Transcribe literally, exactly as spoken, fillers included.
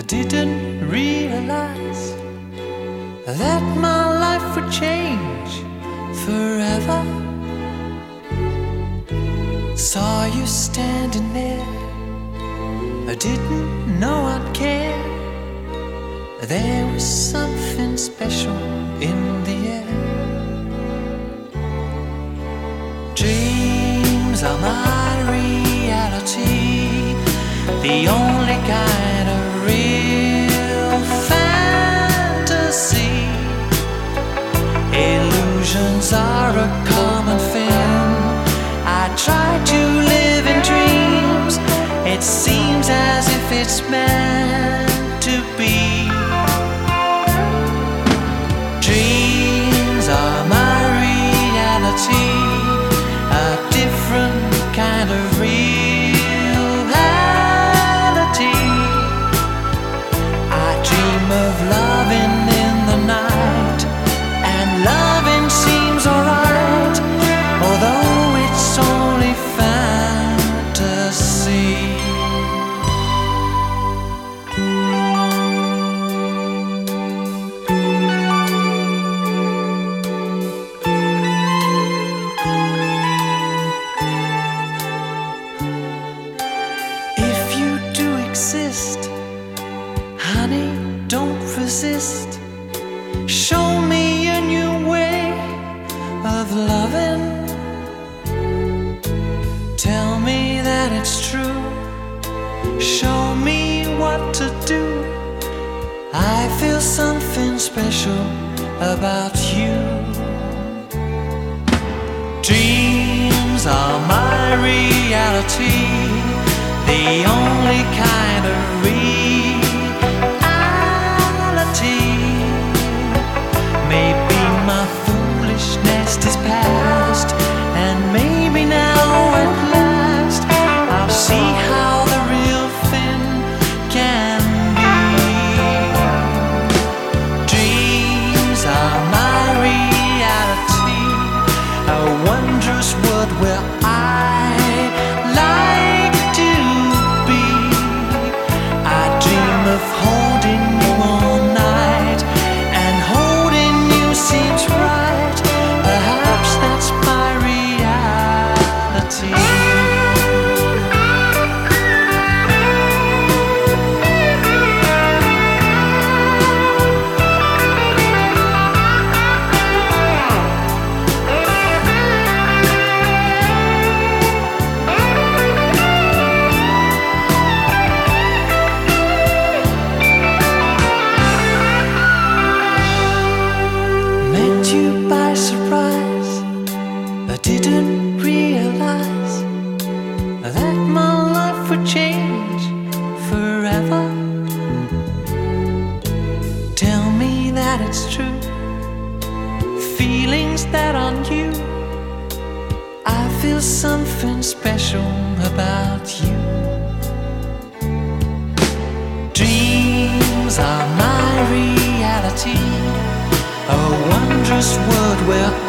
didn't realize that my life would change forever. Saw you standing there, I didn't know I'd care. There was something special in the air. Dreams are my reality, the only kind of real fantasy. Illusions are a common thing. I try to live in dreams. It seems as if it's meant to be. Dreams are my reality, a different kind of reality. I dream of loving in the night, and loving seems alright, although it's only fantasy. Honey, don't resist. Show me a new way of loving. Tell me that it's true. Show me what to do. I feel something special about you. Dreams are my reality, the only kind of reality. Maybe my foolishness is past, and maybe now at last I'll see how the real thing can be. Dreams are my reality, a wondrous world where I like to be. I dream of holding you all night, and holding you seems right. Perhaps that's my reality. You by surprise, I didn't realize that my life would change forever. Tell me that it's true, feelings that aren't you. I feel something special about you. Dreams are my reality, a wondrous world where